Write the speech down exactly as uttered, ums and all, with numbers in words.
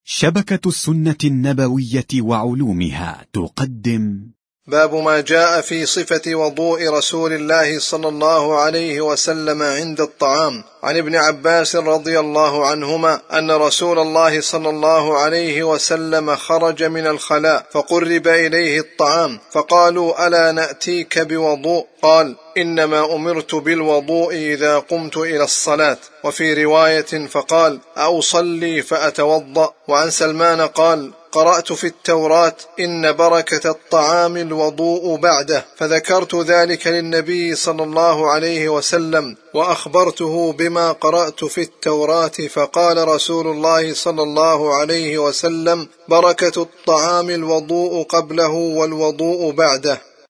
شبكة السنة النبوية وعلومها تقدم باب ما جاء في صفة وضوء رسول الله صلى الله عليه وسلم عند الطعام. عن ابن عباس رضي الله عنهما أن رسول الله صلى الله عليه وسلم خرج من الخلاء فقرب إليه الطعام فقالوا: ألا نأتيك بوضوء؟ قال: إنما أمرت بالوضوء إذا قمت إلى الصلاة. وفي رواية فقال: أصلي فأتوضأ. وعن سلمان قال: قرأت في التوراة: إن بركة الطعام الوضوء بعده، فذكرت ذلك للنبي صلى الله عليه وسلم وأخبرته بما قرأت في التوراة، فقال رسول الله صلى الله عليه وسلم: بركة الطعام الوضوء قبله والوضوء بعده.